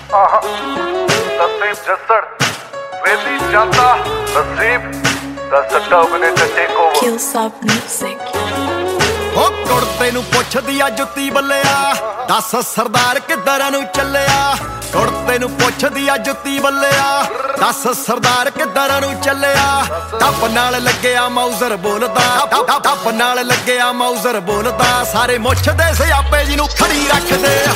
ਤਸੀਬ ਜੱਸੜ ਵੇਲੀ ਜਾਂਦਾ ਨਸੀਬ ਦਾ ਸੱਟਾ ਉਗਨੇ ਚੱਟੇ ਕੋ Killsop Music। ਉਹ ਕੁੜਤੇ ਨੂੰ ਪੁੱਛਦੀ ਆ ਜੁੱਤੀ ਬੱਲਿਆ, ਦੱਸ ਸਰਦਾਰ ਕਿੱਧਰ ਨੂੰ ਚੱਲਿਆ। ਕੁੜਤੇ ਨੂੰ ਪੁੱਛਦੀ ਆ ਜੁੱਤੀ ਬੱਲਿਆ, ਦੱਸ ਸਰਦਾਰ ਕਿੱਧਰ ਨੂੰ ਚੱਲਿਆ। ਟੱਪ ਨਾਲ ਲੱਗਿਆ ਮਾਊਜ਼ਰ ਬੋਲਦਾ, ਟੱਪ ਨਾਲ ਲੱਗਿਆ ਮਾਊਜ਼ਰ ਬੋਲਦਾ। ਸਾਰੇ ਮੁੱਛ ਦੇ ਸਿਆਪੇ ਜੀ ਨੂੰ ਖੜੀ ਰੱਖਦੇ।